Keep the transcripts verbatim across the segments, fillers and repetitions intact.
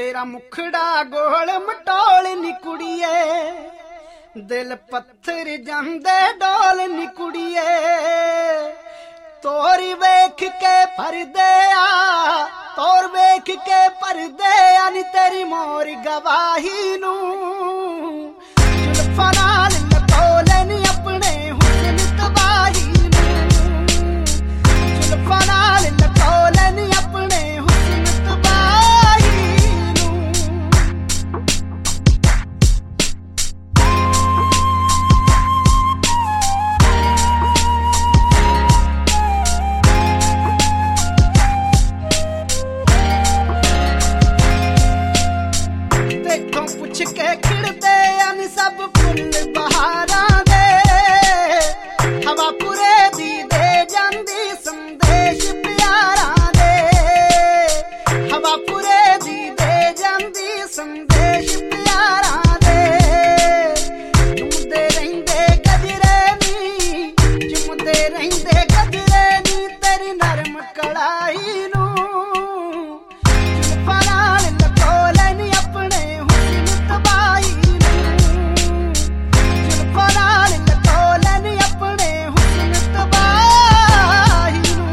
तेरा मुखड़ा गोल मटोल नी कुड़िए, दिल पत्थर जांदे डोल नी कुड़िए। तोरी वेख के परदे आ, तोर वेख के परदे आ नी तेरी मोर गवाही नू। जुल्फां नाल लटोले नी अपने हुस्न तबाही नू, जुल्फां नाल लटोले नी अपने हुस्न तबाही नू। तेथों पुछ के खिड़दे अन सब फुल बहारां दे, हवा पुरे दी दे जांदी संदेश प्यारां दे, हवा पुरे दी दे जांदी संदेश प्यारां दे। झुमदे रहिंदे गजरे नी, झुमदे रहिंदे गजरे नी तेरी नरम कड़ाई नू। जुल्फां नाल लटोले नी अपने हुस्न तबाही नू, जुल्फां नाल लटोले नी अपने हुस्न तबाही नू।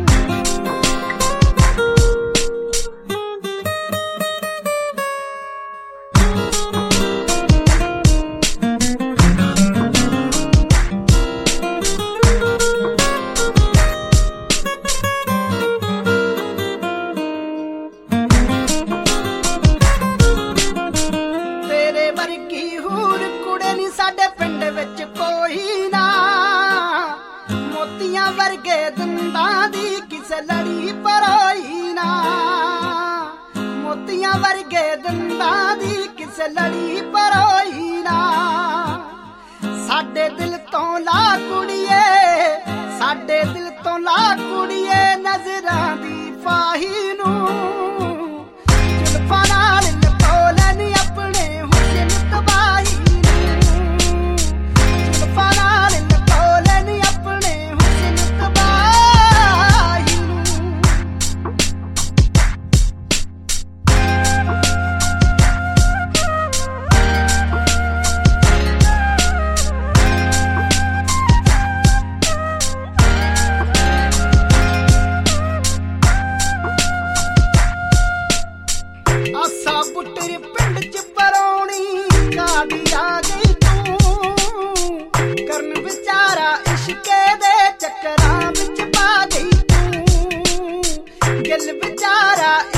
तेरे वर्गी हूर कुड़े नी साडे पिंड विच कोई ना, मोतियां वर्गे दंदां दी किसे लड़ी परोई ना, मोतियां वर्गे दंदां दी किसे लड़ी परोई ना। साडे दिल तो ला कुड़िए, साडे दिल तो ला कुड़िए नजरां दी फाही नू। जुल्फां नाल लटोले नी अपने हुस्न तबाही नू, जुल्फां नाल लटोले नी अपने हुस्न तबाही नू। आसा बुट्टर पिंड च परौनी कादी आ गई तू, करन विचारा इश्के दे चक्करां विच पा गई तू। गिल विचारा